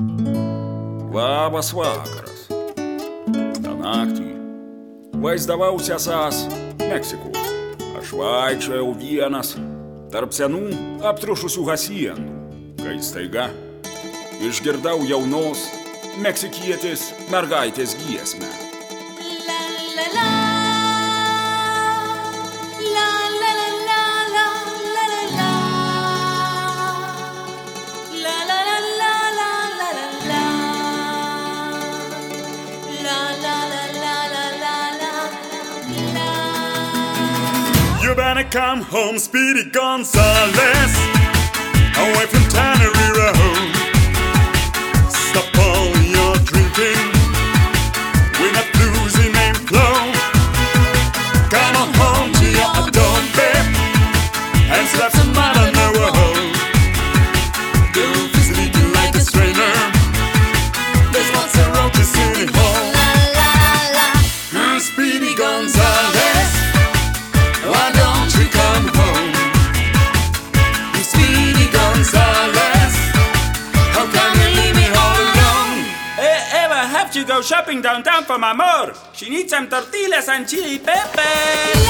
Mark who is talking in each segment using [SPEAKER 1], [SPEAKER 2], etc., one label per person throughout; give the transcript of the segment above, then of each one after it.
[SPEAKER 1] Labas vakaras. Tā naktī vaizdavausiesās Meksikos. Aš vaikščiojau vienas tarp senų aptrušusių hasiendų, kai staiga išgirdau jaunos meksikietės mergaitės giesmę.
[SPEAKER 2] You better come home, Speedy Gonzales, away from Tannery Road. Stop all your drinking, we're not losing aim flow. Come on home to your adobe and slap some mud on the road. Do visit you like a stranger, there's lots of roaches in the hole. Speedy Gonzales, why don't you come home? You Speedy Gonzales, how can you leave me all alone?
[SPEAKER 3] Eva have to go shopping downtown for my mother. She needs some tortillas and chili pepper.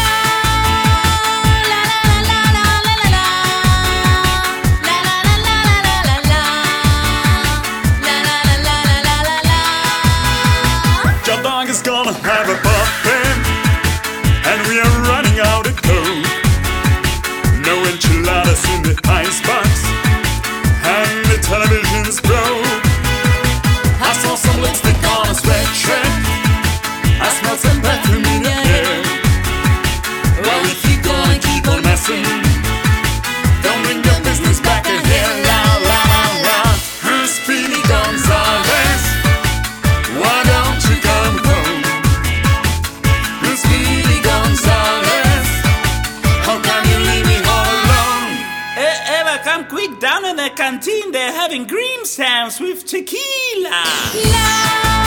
[SPEAKER 2] Your dog is gonna have a puppy, and we are running out of coke. No enchiladas in the icebox, and the television's broke. I saw some lipstick on a sweatshirt, I smelled some perfume in the air. Well, if you're gonna keep on messing, don't bring your business back in here. La la la la. Speedy Gonzales, why don't you come home? Speedy Gonzales, how can you leave me all alone?
[SPEAKER 3] Eva, come quick down in the canteen. They're having green stamps with tequila.
[SPEAKER 4] La